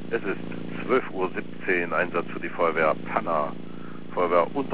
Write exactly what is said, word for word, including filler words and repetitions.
Es ist zwölf Uhr siebzehn, Einsatz für die Feuerwehr Panna, Feuerwehr und